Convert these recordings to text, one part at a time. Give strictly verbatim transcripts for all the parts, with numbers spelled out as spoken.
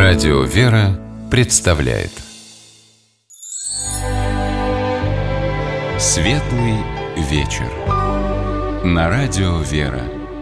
Радио «Вера» представляет Светлый вечер на Радио «Вера».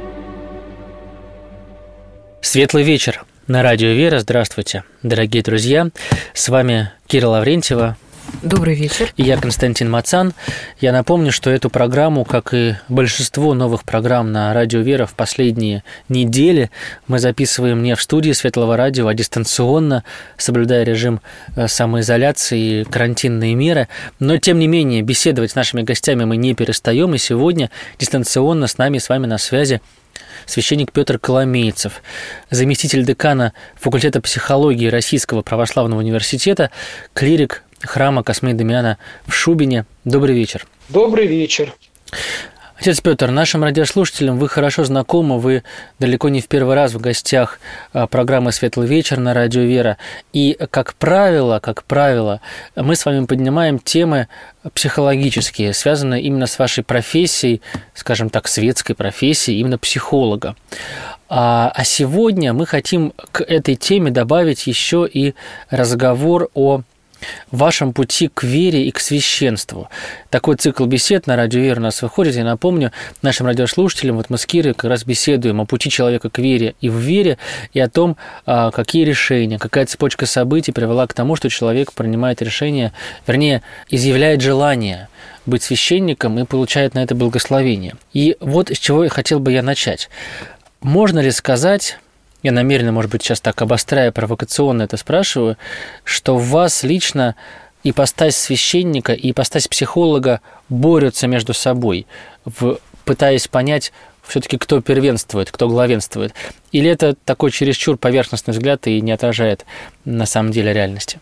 Светлый вечер на Радио «Вера». Здравствуйте, дорогие друзья. С вами Кира Лаврентьева. Добрый вечер. И я Константин Мацан. Я напомню, что эту программу, как и большинство новых программ на Радио «Вера» в последние недели, мы записываем не в студии Светлого радио, а дистанционно, соблюдая режим самоизоляции и карантинные меры. Но, тем не менее, беседовать с нашими гостями мы не перестаем. И сегодня дистанционно с нами, с вами на связи священник Петр Коломейцев, заместитель декана факультета психологии Российского православного университета, клирик храма Космы и Дамиана в Шубине. Добрый вечер. Добрый вечер. Отец Петр, нашим радиослушателям вы хорошо знакомы, вы далеко не в первый раз в гостях программы «Светлый вечер» на Радио «Вера». И, как правило, как правило, мы с вами поднимаем темы психологические, связанные именно с вашей профессией, скажем так, светской профессией, именно психолога. А сегодня мы хотим к этой теме добавить еще и разговор о вашем пути к вере и к священству. Такой цикл бесед на Радио «Вера» у нас выходит. Я напомню нашим радиослушателям, вот мы с Кирой как раз беседуем о пути человека к вере и в вере, и о том, какие решения, какая цепочка событий привела к тому, что человек принимает решение, вернее, изъявляет желание быть священником и получает на это благословение. И вот с чего хотел бы я начать. Можно ли сказать... Я намеренно, может быть, сейчас так обостряя, провокационно это спрашиваю, что в вас лично ипостась священника и ипостась психолога борются между собой, в, пытаясь понять, все-таки кто первенствует, кто главенствует. Или это такой чересчур поверхностный взгляд и не отражает на самом деле реальности?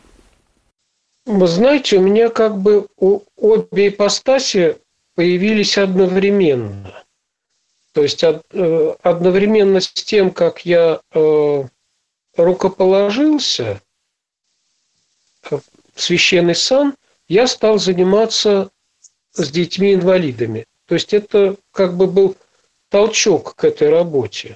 Вы знаете, у меня как бы обе ипостаси появились одновременно. То есть одновременно с тем, как я рукоположился в священный сан, я стал заниматься с детьми-инвалидами. То есть это как бы был толчок к этой работе.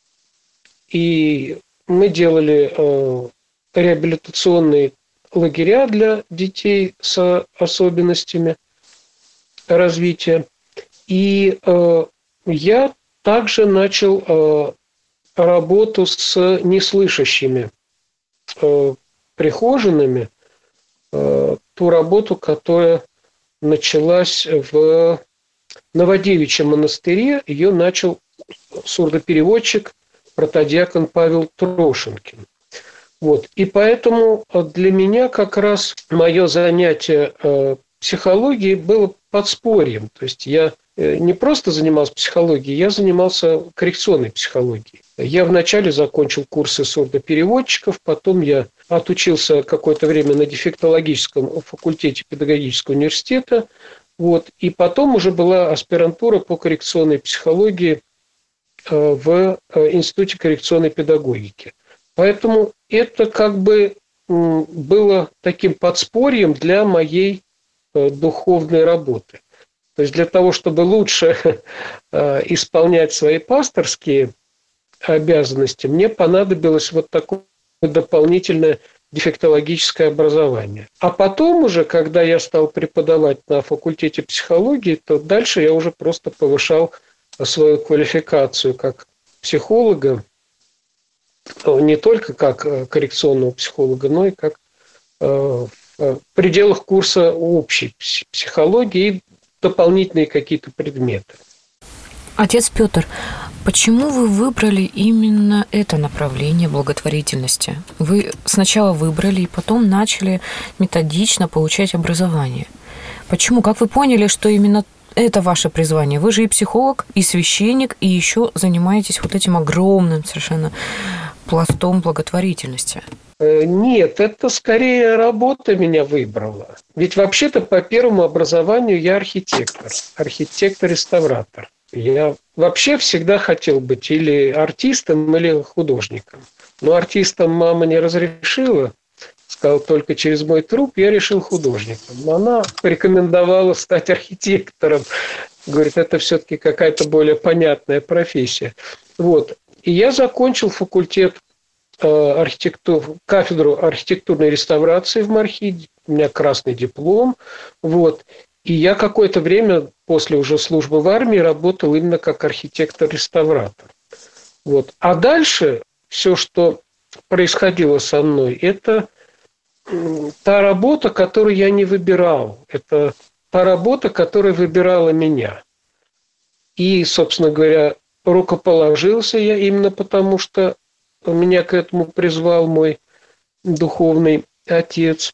И мы делали реабилитационные лагеря для детей с особенностями развития. И я также начал э, работу с неслышащими э, прихожанами, э, ту работу, которая началась в Новодевичьем монастыре. Ее начал сурдопереводчик, протодиакон Павел Трошенкин. Вот. И поэтому для меня как раз мое занятие э, психологией было подспорьем. То есть я не просто занимался психологией, я занимался коррекционной психологией. Я вначале закончил курсы сурдопереводчиков, потом я отучился какое-то время на дефектологическом факультете педагогического университета, вот, и потом уже была аспирантура по коррекционной психологии в Институте коррекционной педагогики. Поэтому это как бы было таким подспорьем для моей духовной работы. То есть для того, чтобы лучше э, исполнять свои пасторские обязанности, мне понадобилось вот такое дополнительное дефектологическое образование. А потом уже, когда я стал преподавать на факультете психологии, то дальше я уже просто повышал свою квалификацию как психолога, не только как коррекционного психолога, но и как э, в пределах курса общей психологии и дополнительные какие-то предметы. Отец Петр, почему вы выбрали именно это направление благотворительности? Вы сначала выбрали и потом начали методично получать образование. Почему? Как вы поняли, что именно это ваше призвание? Вы же и психолог, и священник, и еще занимаетесь вот этим огромным совершенно пластом благотворительности. Нет, это скорее работа меня выбрала. Ведь вообще-то по первому образованию я архитектор, архитектор-реставратор. Я вообще всегда хотел быть или артистом, или художником. Но артистом мама не разрешила, сказала, только через мой труп, я решил художником. Но она порекомендовала стать архитектором. Говорит, это все-таки какая-то более понятная профессия. Вот. И я закончил факультет архитектур, кафедру архитектурной реставрации в МАРХИ, у меня красный диплом, вот. И я какое-то время после уже службы в армии работал именно как архитектор-реставратор. Вот. А дальше все, что происходило со мной, это та работа, которую я не выбирал. Это та работа, которая выбирала меня. И, собственно говоря, рукоположился я именно потому, что меня к этому призвал мой духовный отец.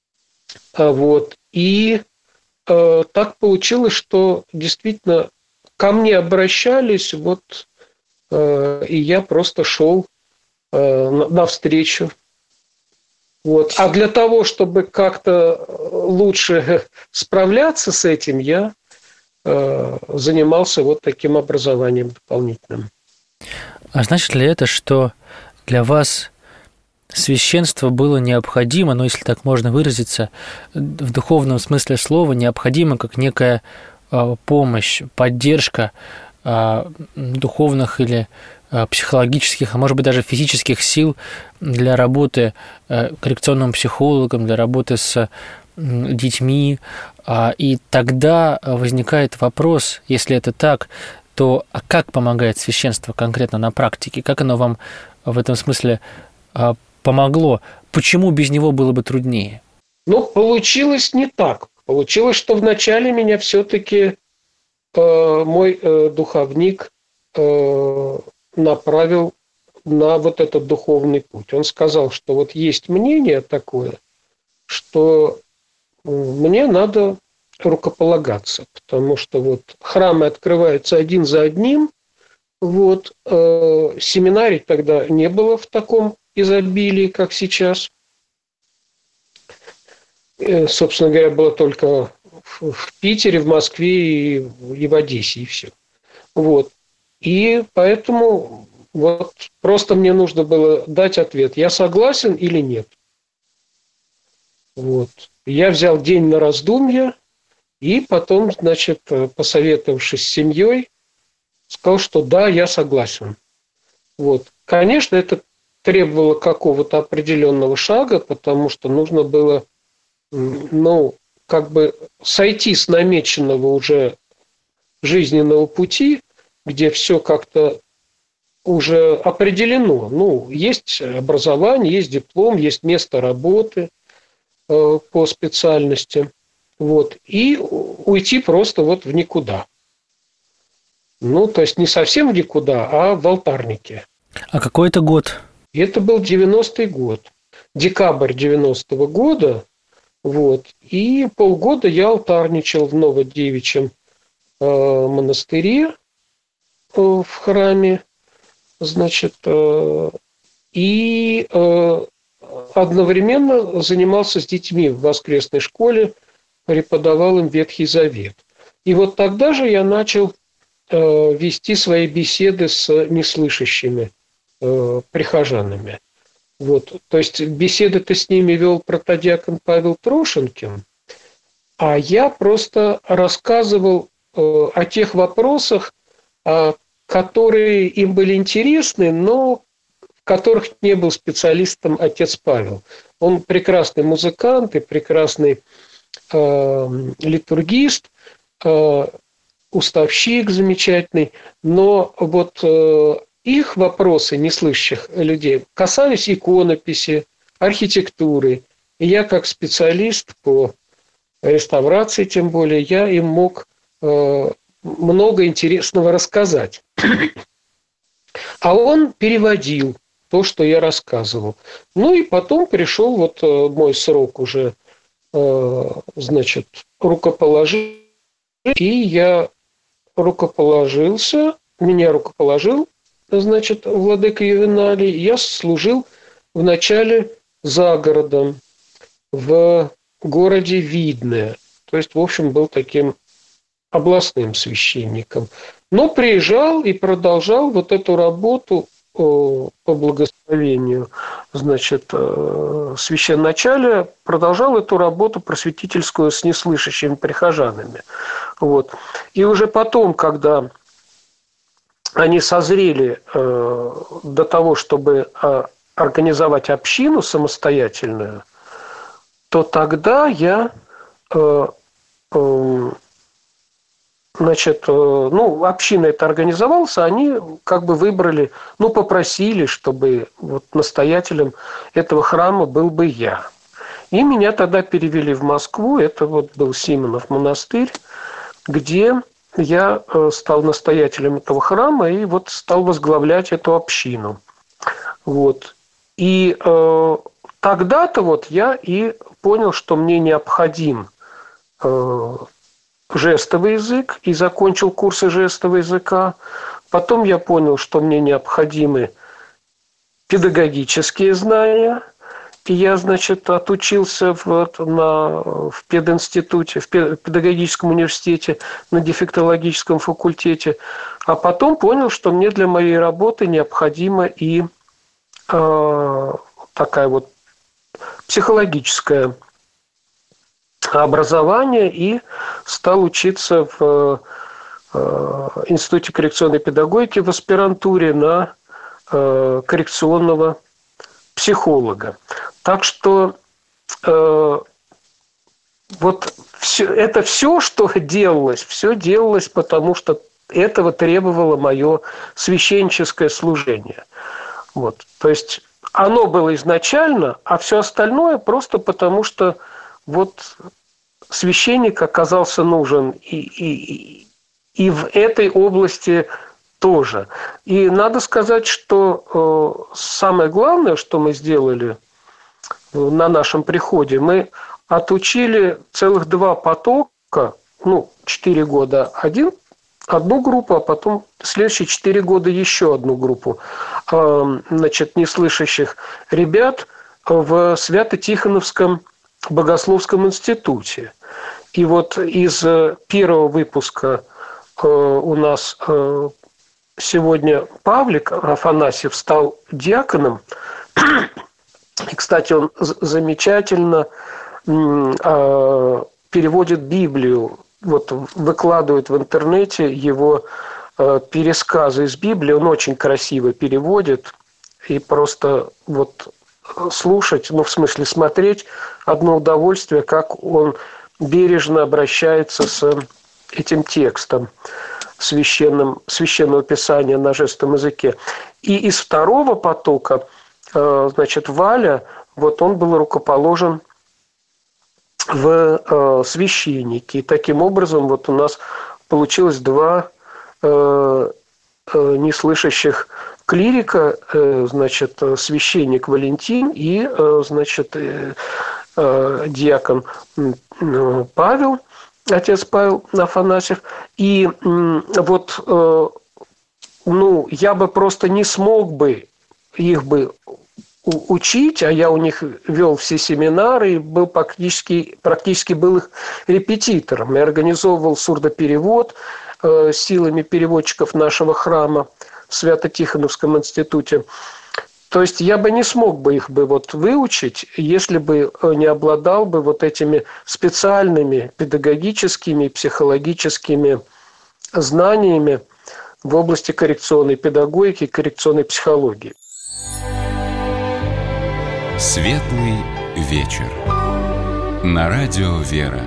А вот. И э, так получилось, что действительно ко мне обращались, вот, э, и я просто шел э, навстречу. Вот. А для того, чтобы как-то лучше справляться с этим, я э, занимался вот таким образованием дополнительным. А значит ли это, что для вас священство было необходимо, ну, если так можно выразиться, в духовном смысле слова, необходимо как некая э, помощь, поддержка э, духовных или э, психологических, а может быть даже физических сил для работы э, коррекционным психологом, для работы с э, детьми. Э, и тогда возникает вопрос, если это так, то а как помогает священство конкретно на практике? Как оно вам в этом смысле э, помогло? Почему без него было бы труднее? Ну, получилось не так. Получилось, что вначале меня все-таки э, мой э, духовник э, направил на вот этот духовный путь. Он сказал, что вот есть мнение такое, что мне надо рукополагаться, потому что вот храмы открываются один за одним, вот, э, семинарий тогда не было в таком изобилии, как сейчас. Э, собственно говоря, было только в, в Питере, в Москве и, и в Одессе, и все. Вот. И поэтому вот просто мне нужно было дать ответ, я согласен или нет. Вот. Я взял день на раздумье, и потом, значит, посоветовавшись с семьей, сказал, что да, я согласен. Вот. Конечно, это требовало какого-то определенного шага, потому что нужно было, ну, как бы сойти с намеченного уже жизненного пути, где все как-то уже определено. Ну, есть образование, есть диплом, есть место работы э, по специальности. Вот, и уйти просто вот в никуда. Ну, то есть не совсем в никуда, а в алтарнике. А какой это год? И это был девяностый год. Декабрь девяностого года. Вот, и полгода я алтарничал в Новодевичьем э, монастыре э, в храме. Значит, э, и э, одновременно занимался с детьми в воскресной школе, преподавал им Ветхий Завет. И вот тогда же я начал э, вести свои беседы с неслышащими э, прихожанами. Вот. То есть беседы-то с ними вел протодиакон Павел Трошенкин, а я просто рассказывал э, о тех вопросах, э, которые им были интересны, но в которых не был специалистом отец Павел. Он прекрасный музыкант и прекрасный литургист, уставщик замечательный, но вот их вопросы неслышащих людей касались иконописи, архитектуры. И я как специалист по реставрации, тем более, я им мог много интересного рассказать. А он переводил то, что я рассказывал. Ну и потом пришел вот мой срок уже, значит, рукоположил, и я рукоположился, меня рукоположил, значит, владыка Ювеналий, я служил вначале за городом, в городе Видное, то есть, в общем, был таким областным священником, но приезжал и продолжал вот эту работу по благословению, значит, священначалия, продолжал эту работу просветительскую с неслышащими прихожанами. Вот. И уже потом, когда они созрели до того, чтобы организовать общину самостоятельную, то тогда я, э, э, значит, э, ну, община это организовалась, они как бы выбрали, ну, попросили, чтобы вот настоятелем этого храма был бы я. И меня тогда перевели в Москву, это вот был Симонов монастырь, где я стал настоятелем этого храма и вот стал возглавлять эту общину. Вот. И э, тогда-то вот я и понял, что мне необходим э, жестовый язык, и закончил курсы жестового языка. Потом я понял, что мне необходимы педагогические знания. И я, значит, отучился в, на, в пединституте, в педагогическом университете, на дефектологическом факультете. А потом понял, что мне для моей работы необходимо и э, такая вот психологическое образование, и стал учиться в э, Институте коррекционной педагогики в аспирантуре на э, коррекционного психолога. Так что э, вот все, это все, что делалось, все делалось, потому что этого требовало мое священническое служение. Вот. То есть оно было изначально, а все остальное просто потому, что вот священник оказался нужен и, и, и в этой области тоже. И надо сказать, что э, самое главное, что мы сделали на нашем приходе, мы отучили целых два потока, ну, четыре года один, одну группу, а потом следующие четыре года еще одну группу, э, значит, неслышащих ребят в Свято-Тихоновском богословском институте. И вот из первого выпуска э, у нас э, сегодня Павлик Афанасьев стал диаконом. И, кстати, он замечательно э, переводит Библию. Вот выкладывает в интернете его э, пересказы из Библии. Он очень красиво переводит. И просто вот слушать, ну, в смысле смотреть, одно удовольствие, как он бережно обращается с этим текстом священным, священного писания на жестовом языке. И из второго потока, значит, Валя, вот он был рукоположен в священники. И таким образом вот у нас получилось два неслышащих клирика, значит, священник Валентин и, значит, диакон Павел, отец Павел Афанасьев. И вот, ну, я бы просто не смог бы их бы учить, а я у них вел все семинары, и был практически, практически был их репетитором. Я организовывал сурдоперевод силами переводчиков нашего храма в Свято-Тихоновском институте. То есть я бы не смог бы их бы вот выучить, если бы не обладал бы вот этими специальными педагогическими и психологическими знаниями в области коррекционной педагогики и коррекционной психологии. Светлый вечер. На радио «Вера».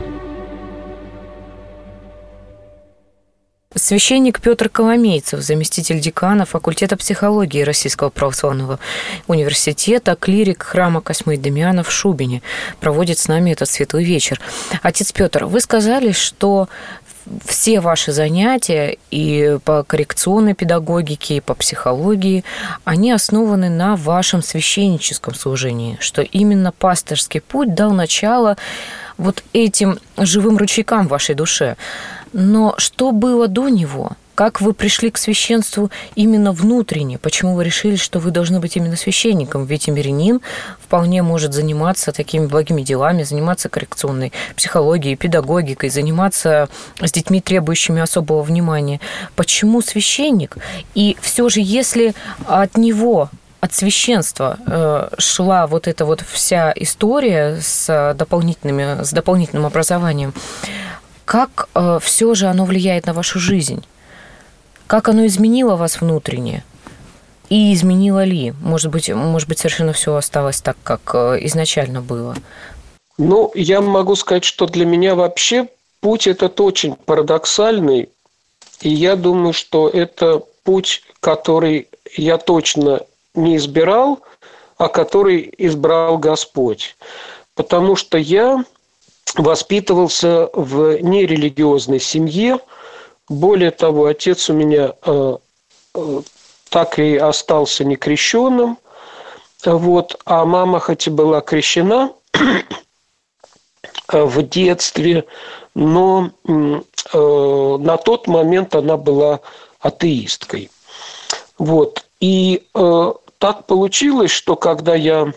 Священник Петр Коломейцев, заместитель декана факультета психологии Российского православного университета, клирик храма Косьмы и Дамиана в Шубине, проводит с нами этот светлый вечер. Отец Петр, вы сказали, что все ваши занятия и по коррекционной педагогике, и по психологии, они основаны на вашем священническом служении, что именно пастырский путь дал начало вот этим живым ручейкам в вашей душе. Но что было до него? Как вы пришли к священству именно внутренне? Почему вы решили, что вы должны быть именно священником? Ведь и мирянин вполне может заниматься такими благими делами, заниматься коррекционной психологией, педагогикой, заниматься с детьми, требующими особого внимания. Почему священник? И все же, если от него, от священства э, шла вот эта вот вся история с, дополнительными, с дополнительным образованием, как э, все же оно влияет на вашу жизнь? Как оно изменило вас внутренне? И изменило ли? Может быть, может быть, совершенно все осталось так, как изначально было? Ну, я могу сказать, что для меня вообще путь этот очень парадоксальный. И я думаю, что это путь, который я точно не избирал, а который избрал Господь. Потому что я воспитывался в нерелигиозной семье. Более того, отец у меня э, э, так и остался некрещенным. Вот, а мама хоть и была крещена в детстве, но э, на тот момент она была атеисткой. Вот. И э, так получилось, что когда я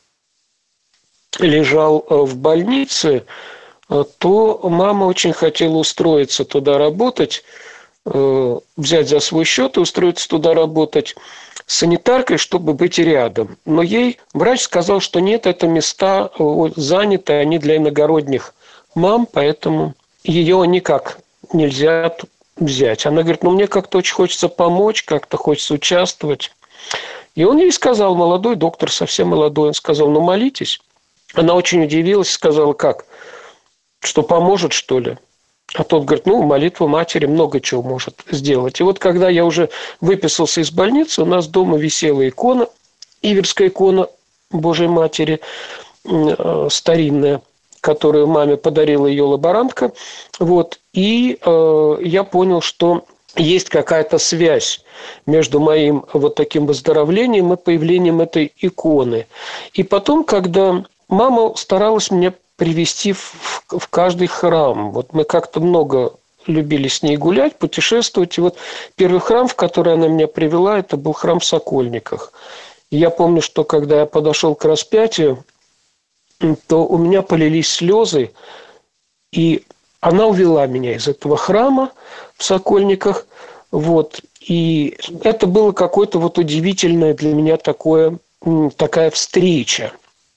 лежал в больнице, то мама очень хотела устроиться туда работать, э, взять за свой счет и устроиться туда работать санитаркой, чтобы быть рядом. Но ей врач сказал, что нет, это места заняты, они для иногородних мам, поэтому ее никак нельзя взять. Она говорит, ну мне как-то очень хочется помочь, как-то хочется участвовать. И он ей сказал, молодой доктор, совсем молодой, он сказал, ну молитесь. Она очень удивилась и сказала, как? Что поможет, что ли? А тот говорит, ну, молитва матери много чего может сделать. И вот когда я уже выписался из больницы, у нас дома висела икона, Иверская икона Божьей Матери, старинная, которую маме подарила ее лаборантка. Вот. И э, я понял, что есть какая-то связь между моим вот таким выздоровлением и появлением этой иконы. И потом, когда мама старалась меня привести в, в каждый храм. Вот мы как-то много любили с ней гулять, путешествовать. И вот первый храм, в который она меня привела, это был храм в Сокольниках. И я помню, что когда я подошел к распятию, то у меня полились слезы, и она увела меня из этого храма в Сокольниках. Вот. И это было какое-то вот удивительное для меня такое, такая встреча.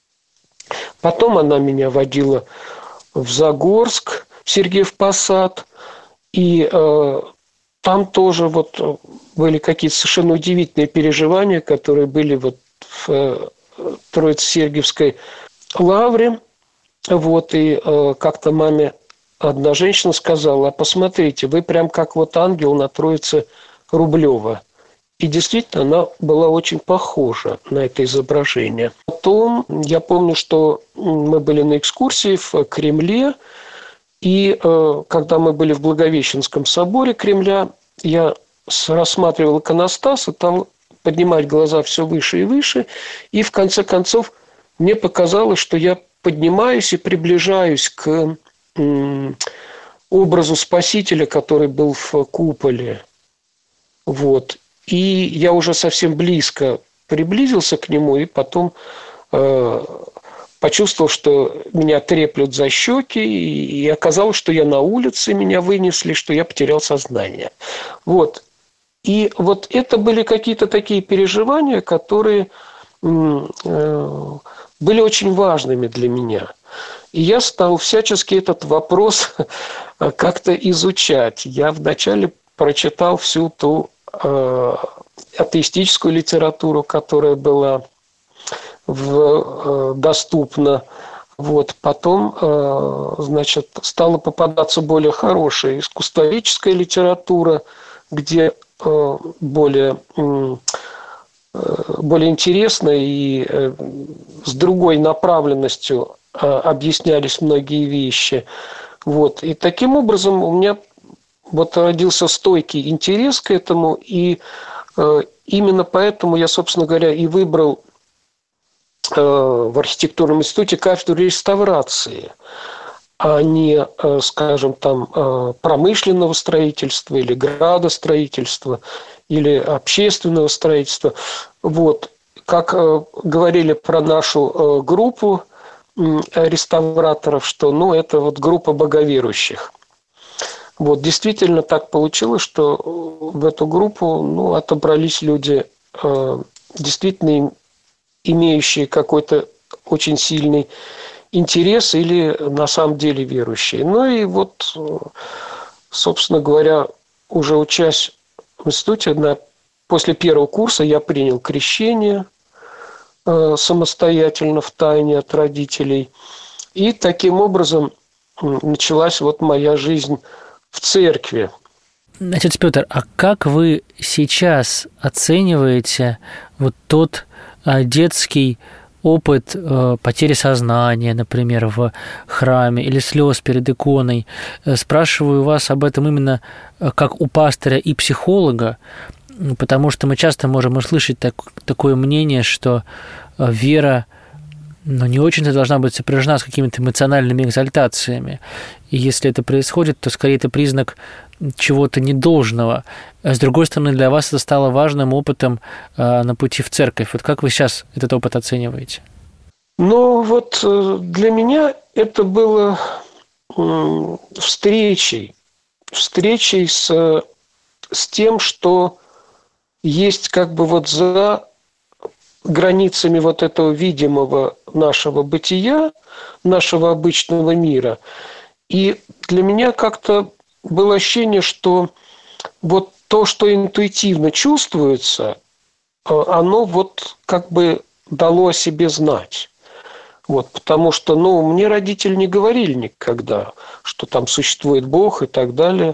Потом она меня водила в Загорск, в Сергиев Посад, и э, там тоже вот были какие-то совершенно удивительные переживания, которые были вот в э, Троице-Сергиевской лавре. Вот, и э, как-то маме одна женщина сказала, а посмотрите, вы прям как вот ангел на Троице Рублева. И действительно, она была очень похожа на это изображение. Потом я помню, что мы были на экскурсии в Кремле, и э, когда мы были в Благовещенском соборе Кремля, я рассматривал иконостас и стал поднимать глаза все выше и выше, и в конце концов мне показалось, что я поднимаюсь и приближаюсь к э, образу Спасителя, который был в куполе. Вот. И я уже совсем близко приблизился к нему, и потом э, почувствовал, что меня треплют за щеки, и, и оказалось, что я на улице, меня вынесли, что я потерял сознание. Вот. И вот это были какие-то такие переживания, которые э, были очень важными для меня. И я стал всячески этот вопрос как-то изучать. Я вначале прочитал всю ту атеистическую литературу, которая была в, доступна. Вот. Потом, значит, стала попадаться более хорошая искусствоведческая литература, где более, более интересно и с другой направленностью объяснялись многие вещи. Вот. И таким образом у меня вот родился стойкий интерес к этому, и э, именно поэтому я, собственно говоря, и выбрал э, в архитектурном институте кафедру реставрации, а не, э, скажем, там, э, промышленного строительства или градостроительства или общественного строительства. Вот. Как э, говорили про нашу э, группу э, реставраторов, что ну, это вот группа боговерующих. Вот, действительно так получилось, что в эту группу ну, отобрались люди, э, действительно имеющие какой-то очень сильный интерес или на самом деле верующие. Ну и вот, собственно говоря, уже учась в институте на после первого курса я принял крещение э, самостоятельно, в тайне от родителей. И таким образом началась вот моя жизнь в церкви. Отец Петр, а как вы сейчас оцениваете вот тот детский опыт потери сознания, например, в храме, или слез перед иконой? Спрашиваю вас об этом именно как у пастыря и психолога, потому что мы часто можем услышать так, такое мнение, что вера, но не очень-то должна быть сопряжена с какими-то эмоциональными экзальтациями. И если это происходит, то скорее это признак чего-то недолжного. А с другой стороны, для вас это стало важным опытом на пути в церковь. Вот как вы сейчас этот опыт оцениваете? Ну, вот для меня это было встречей. Встречей с, с тем, что есть как бы вот за границами вот этого видимого нашего бытия, нашего обычного мира. И для меня как-то было ощущение, что вот то, что интуитивно чувствуется, оно вот как бы дало о себе знать. Вот, потому что, ну, мне родители не говорили никогда, что там существует Бог и так далее.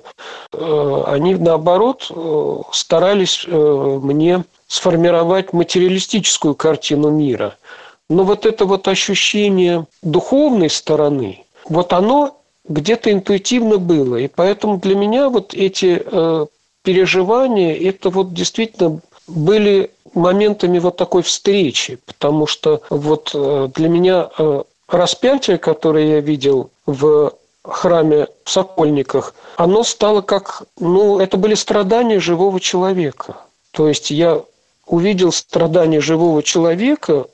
Они, наоборот, старались мне сформировать материалистическую картину мира. Но вот это вот ощущение духовной стороны, вот оно где-то интуитивно было. И поэтому для меня вот эти э, переживания, это вот действительно были моментами вот такой встречи. Потому что вот э, для меня э, распятие, которое я видел в храме в Сокольниках, оно стало как, ну, это были страдания живого человека. То есть я увидел страдания живого человека,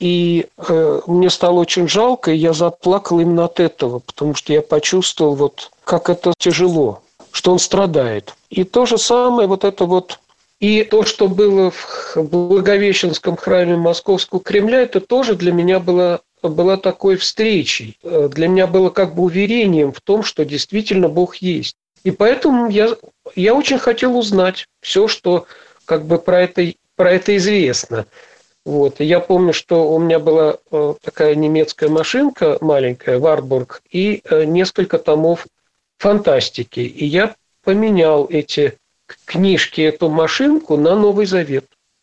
и э, мне стало очень жалко, и я заплакал именно от этого, потому что я почувствовал, вот, как это тяжело, что он страдает. И то же самое, вот это вот, и то, что было в Благовещенском храме Московского Кремля, это тоже для меня было, было такой встречей. Для меня было как бы уверением в том, что действительно Бог есть. И поэтому я, я очень хотел узнать все, что как бы про это, про это известно. Вот. И я помню, что у меня была такая немецкая машинка маленькая, Wartburg, и несколько томов фантастики. И я поменял эти книжки, эту машинку на Новый Завет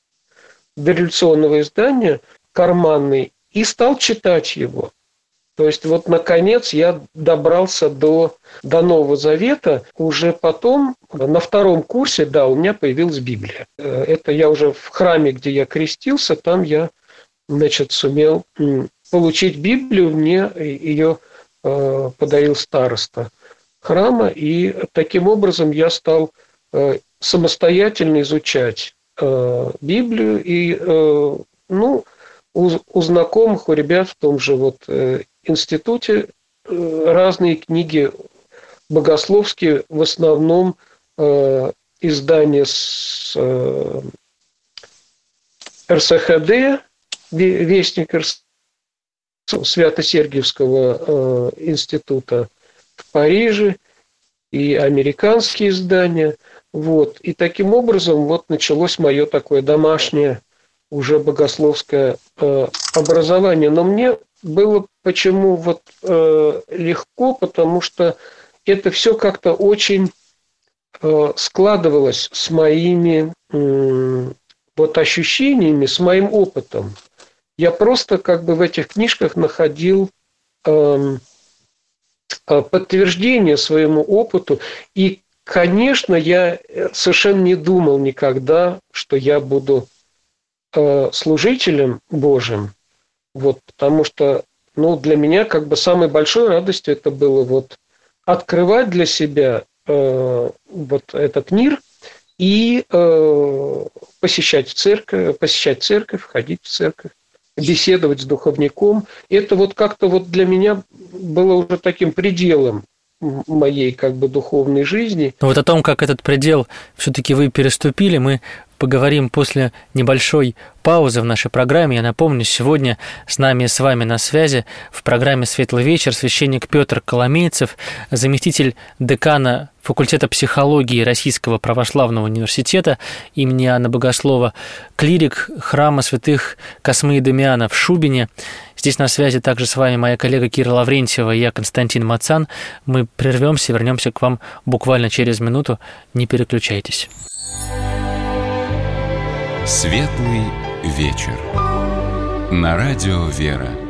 дореволюционного издания, карманный, и стал читать его. То есть вот наконец я добрался до, до Нового Завета. Уже потом, на втором курсе, да, у меня появилась Библия. Это я уже в храме, где я крестился, там я, значит, сумел получить Библию. Мне ее э, подарил староста храма. И таким образом я стал э, самостоятельно изучать э, Библию. И, э, ну, у, у знакомых, у ребят в том же вот э, институте разные книги богословские, в основном э, издания с э, эр эс ха дэ, Вестник Свято-Сергиевского э, института в Париже, и американские издания. Вот. И таким образом вот началось мое такое домашнее уже богословское э, образование. Но мне было почему вот э, легко, потому что это все как-то очень э, складывалось с моими э, вот ощущениями, с моим опытом. Я просто как бы в этих книжках находил э, э, подтверждение своему опыту. И, конечно, я совершенно не думал никогда, что я буду э, служителем Божьим. Вот, потому что, ну, для меня как бы самой большой радостью это было вот открывать для себя э, вот этот мир и э, посещать церковь, посещать церковь, ходить в церковь, беседовать с духовником. Это вот как-то вот для меня было уже таким пределом моей как бы духовной жизни. Но вот о том, как этот предел все-таки вы переступили, мы поговорим после небольшой паузы в нашей программе. Я напомню, сегодня с нами и с вами на связи в программе «Светлый вечер» священник Петр Коломейцев, заместитель декана факультета психологии Российского православного университета имени Иоанна Богослова, клирик храма святых Космы и Дамиана в Шубине. Здесь на связи также с вами моя коллега Кира Лаврентьева и я, Константин Мацан. Мы прервемся, вернемся к вам буквально через минуту. Не переключайтесь. Светлый вечер. На радио «Вера».